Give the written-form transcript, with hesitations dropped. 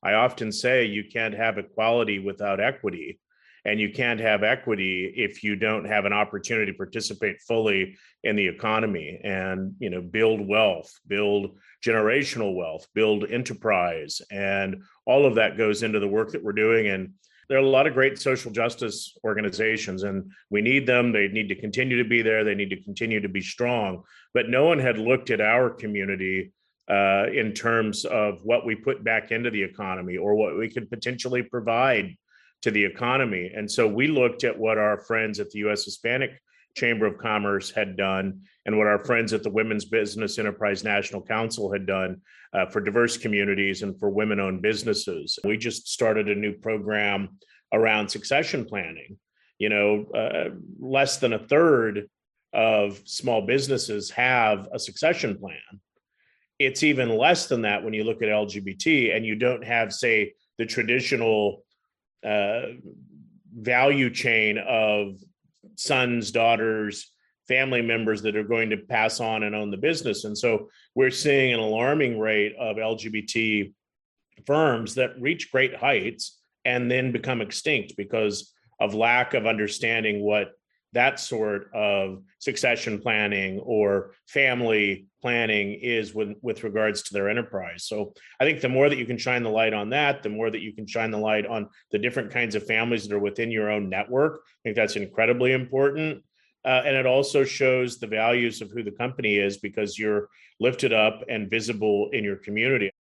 I often say you can't have equality without equity. And you can't have equity if you don't have an opportunity to participate fully in the economy and, build wealth, build generational wealth, build enterprise. And all of that goes into the work that we're doing. And there are a lot of great social justice organizations, and we need them. They need to continue to be there. They need to continue to be strong. But no one had looked at our community in terms of what we put back into the economy or what we could potentially provide to the economy. And so we looked at what our friends at the U.S. Hispanic Chamber of Commerce had done and what our friends at the Women's Business Enterprise National Council had done for diverse communities and for women-owned businesses. We just started a new program around succession planning. Less than a third of small businesses have a succession plan. It's even less than that when you look at LGBT and you don't have, say, the traditional value chain of sons, daughters, family members that are going to pass on and own the business. And so we're seeing an alarming rate of LGBT firms that reach great heights and then become extinct because of lack of understanding what that sort of succession planning or family planning is with regards to their enterprise. So I think the more that you can shine the light on that, the more that you can shine the light on the different kinds of families that are within your own network. I think that's incredibly important. And it also shows the values of who the company is because you're lifted up and visible in your community.